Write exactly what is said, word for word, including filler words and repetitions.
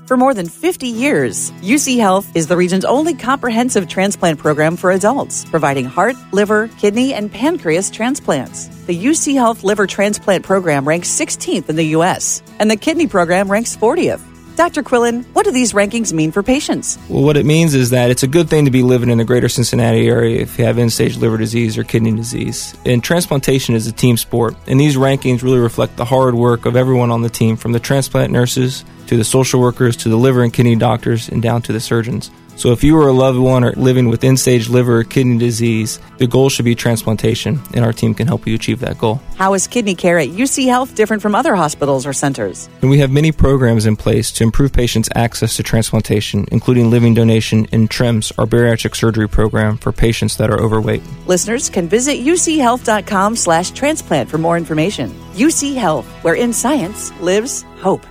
For more than fifty years, U C Health is the region's only comprehensive transplant program for adults, providing heart, liver, kidney, and pancreas transplants. The U C Health Liver Transplant Program ranks sixteenth in the U S, and the Kidney Program ranks fortieth. Doctor Quillen, what do these rankings mean for patients? Well, what it means is that it's a good thing to be living in the greater Cincinnati area if you have end-stage liver disease or kidney disease. And transplantation is a team sport, and these rankings really reflect the hard work of everyone on the team, from the transplant nurses to the social workers to the liver and kidney doctors and down to the surgeons. So if you or a loved one are living with end-stage liver or kidney disease, the goal should be transplantation, and our team can help you achieve that goal. How is kidney care at U C Health different from other hospitals or centers? And we have many programs in place to improve patients' access to transplantation, including living donation and T R I M S, our bariatric surgery program for patients that are overweight. Listeners can visit uchealth.com slash transplant for more information. U C Health, where in science lives hope.